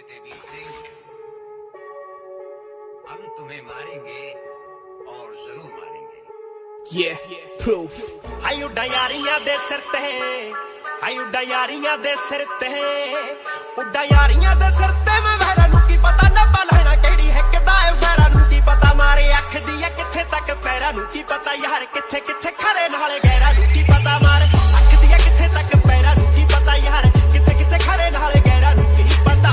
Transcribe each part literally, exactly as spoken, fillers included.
बेटे वीर सिंह, हम तुम्हें मारेंगे और जरूर मारेंगे। Yeah, proof. हाय उड्डा यारियां दे सिर ते, हाय उड्डा यारियां दे सिर ते, उड्डा यारियां दे सिर ते मैं वहरा नू की पता नब्बा लहना केड़ी है किदा है वहरा नू की पता मारे अख दी है किथे तक पैरा नू की पता यार किथे किथे खड़े नाले गहरा नू की पता मारे अख दी है किथे तक पैरा नू की पता यार किथे किथे खड़े नाले गहरा नू की पता।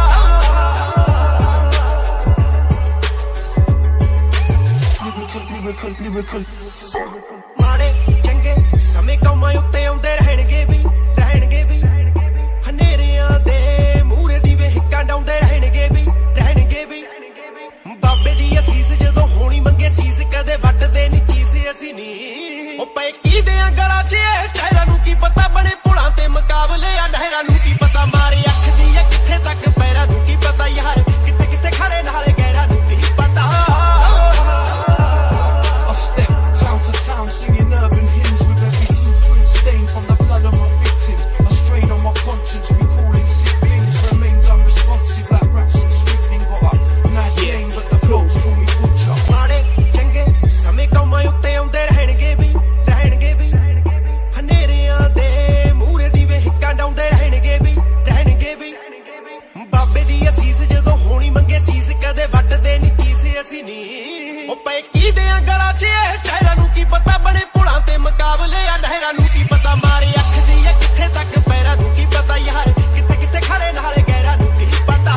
माड़े चंगे समय कौमां उत्ते आउंदे रहणगे भी रहणगे भी हनेरियां दे मूरे दी वे हिक्कां डाउंदे रहणगे भी रहणगे भी बाबे दी असीस जदों होनी मंगे सीस कदे वटदे नी चीस असी नी ओ पए की देआं गला च टहरा नू की पता बड़े पुलां ते मुकाबले आ नहरा नू की पता मारे अख दी है किथे तक पैरा नू की पता यार किथे किथे खड़े नाले गहरा नू की पता। Singing urban hymns with every footprint stain from the blood of my victims. A strain on my conscience, recalling sick things remains unresponsive like rats and strychnine. Got a nice name, but the clothes call me butcher. माड़े चंगे समय कौमां उत्ते आउंदे रहणगे भी रहणगे भी हनेरियां दे मूरे दी वे हिक्कां डाउंदे रहणगे भी रहणगे भी बाबे दी असीस जदों होनी मंगे सीस कदे वटदे नी चीस असी नी ओ पए की देआं गला च टहरा नू की पता बड़े पुलां ते मुकाबले आ नहरा नू की पता मारे अख दी है किथे तक पैरा नू की पता यार किथे किथे खड़े नाले गहरा नू की पता।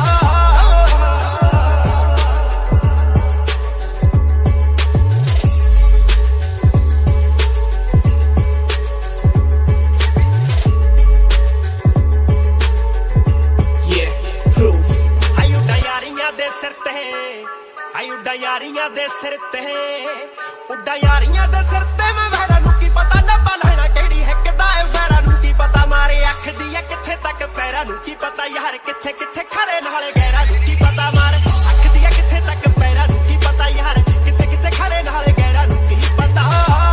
Yeah, proof. हाय उड्डा यारियां दे सिर ते, हाय उड्डा यारियां दे सिर ते, उड्डा यारियां दे सिर ते मैं वहरा नू की पता नब्बा लहना केड़ी है किदा है वहरा नू की पता मारे अख दी है किथे तक पैरा नू की पता यार किथे किथे खड़े नाले गहरा नू की पता मारे अख दी है किथे तक पैरा नू की पता यार किथे किथे खड़े नाले गहरा नू की पता।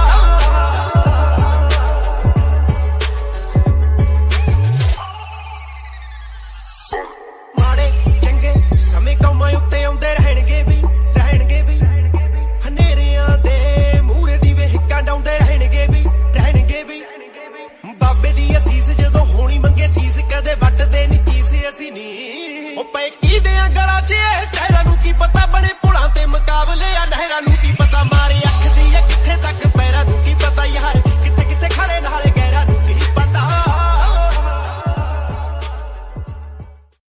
माड़े चंगे समय कौमां उत्ते आउंदे रहणगे भी रहणगे भी हनेरियां दे मूरे दी वे हिक्कां डाउंदे रहणगे भी रहणगे भी बाबे दी असीस जदों होनी मंगे सीस कदे वटदे नी चीस असी नी ओ पए की देआं गला च